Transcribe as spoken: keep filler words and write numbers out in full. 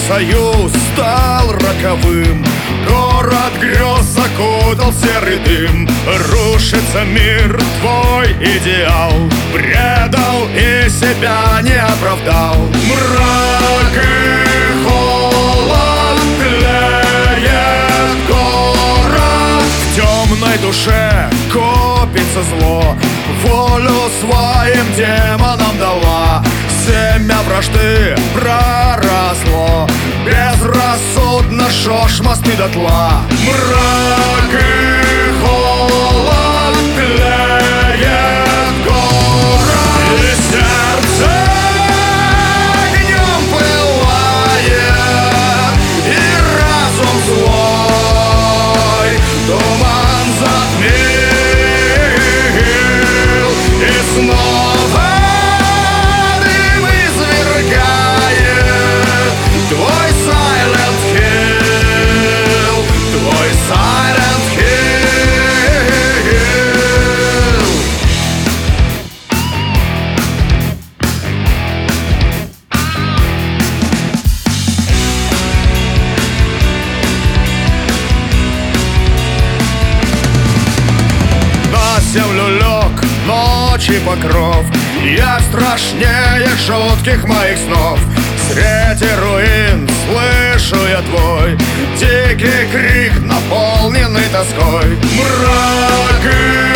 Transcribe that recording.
союз стал роковым. Город грез закутал серый дым. Рушится мир, твой идеал предал и себя не оправдал. Мрак и холод, тлеет город. В темной душе копится зло, волю своим демонам дала. Семя вражды проросло, безрассудно жжешь мосты дотла. Мрак и холод, тлеет город. И сердце огнем пылает, и разум злой туман затмил. И снова твой Silent Hill, твой Silent Hill. На землю лег ночи покров, я страшнее жутких моих снов. Среди руин слышу я твой дикий крик, наполненный тоской. Мрак и